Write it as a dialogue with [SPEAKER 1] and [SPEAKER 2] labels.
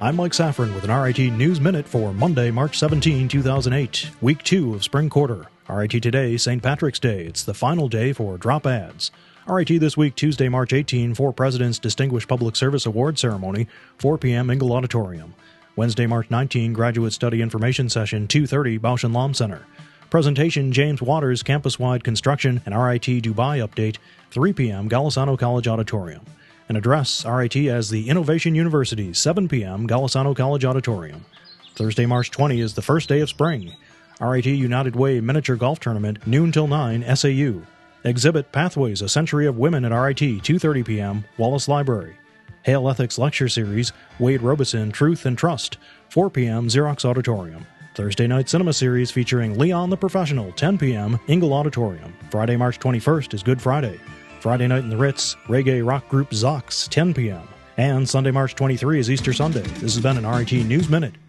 [SPEAKER 1] I'm Mike Safran with an RIT News Minute for Monday, March 17, 2008, Week 2 of Spring Quarter. RIT Today, St. Patrick's Day. It's the final day for drop ads. RIT this week, Tuesday, March 18, for President's Distinguished Public Service Award Ceremony, 4 p.m. Ingle Auditorium. Wednesday, March 19, Graduate Study Information Session, 2:30, Bausch & Lomb Center. Presentation, James Waters, Campus-Wide Construction and RIT Dubai Update, 3 p.m., Golisano College Auditorium. An address, RIT as the Innovation University, 7 p.m., Golisano College Auditorium. Thursday, March 20 is the first day of spring. RIT United Way Miniature Golf Tournament, noon till 9, SAU. Exhibit Pathways, A Century of Women at RIT, 2:30 p.m., Wallace Library. Hale Ethics Lecture Series, Wade Robeson, Truth and Trust, 4 p.m., Xerox Auditorium. Thursday Night Cinema Series featuring Leon the Professional, 10 p.m., Ingle Auditorium. Friday, March 21st is Good Friday. Friday night in the Ritz, reggae rock group Zox, 10 p.m. And Sunday, March 23 is Easter Sunday. This has been an RIT News Minute.